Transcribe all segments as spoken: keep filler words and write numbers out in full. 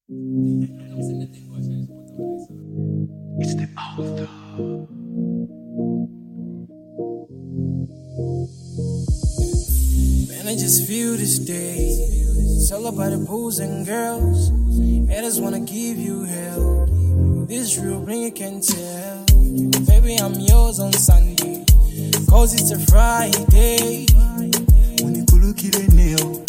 It's the author. Man, I just feel this day. It's all about the booze and girls. I just wanna give you hell. This real ring, you can tell. Baby, I'm yours on Sunday. Cause it's a Friday. Unikulukile neo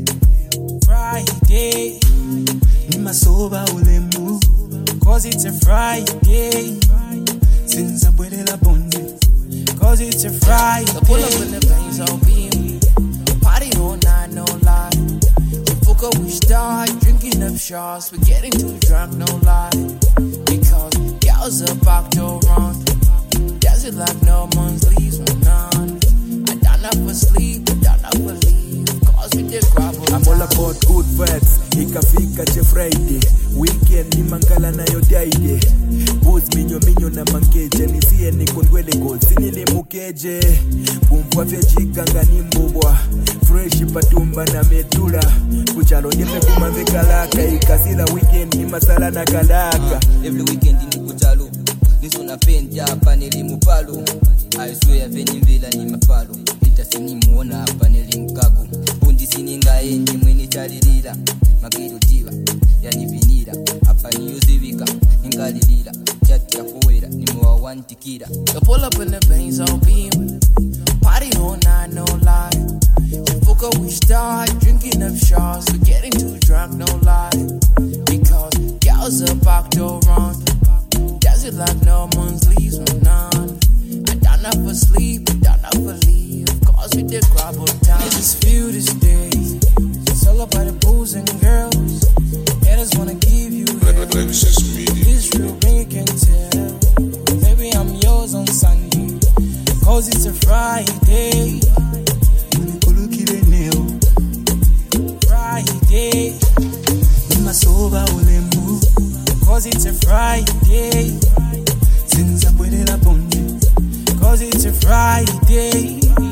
Friday. Nimasoba ulemu. Cause it's a Friday. Sinza bwele la bonde. Cause it's a Friday. The pull up in the bangs all beam. Party all night, no lie. Fuck up, we start drinking up shots. We're getting too drunk, no lie. Because girls are back to run. Does it like no one's leaves me none. I done up for sleep, I done up for leave. Cause we did grab on I'm all about good vibes. Ikafika che Friday. Weekend ni mangala na yote aide. Booze minyo minyo na mankeje. Nisiye ni kondwele gold. Sinili mukeje. Kumfwa vejika nga ni mbubwa. Fresh patumba na metula. Kuchalo nyepe kumave kalaka. Ikasila weekend ni masala na kalaka. uh, Every weekend ni kuchalo. Niso na pendi hapa nilimupalu. I swear veni mvila ni mafalu. Ita sini muona hapa nilimkagu. Bundi sininga enji mweni chalilila. Makiru tiba yani vinira. Hapa ni yuzivika ingalilila. Chati ya kuwera ni mwa wantikira. The pull up in the bangs all beam. Party all night, no lie. Fuck up, we start drinking up shots. We're getting too drunk, no lie. Because girls are back to run. Does it like no one's leaves me none. I done up for sleep, I done up for leave. Cause we did grab on time. I just feel this day. It's all about the booze and girls. I just wanna give you hell. This real ring, you can tell. Baby, I'm yours on Sunday. Cause it's a Friday. Unikulukile neo Friday. Nimasoba ulemu. Cause it's a Friday. Sinza bwele la bonde. Cause it's a Friday.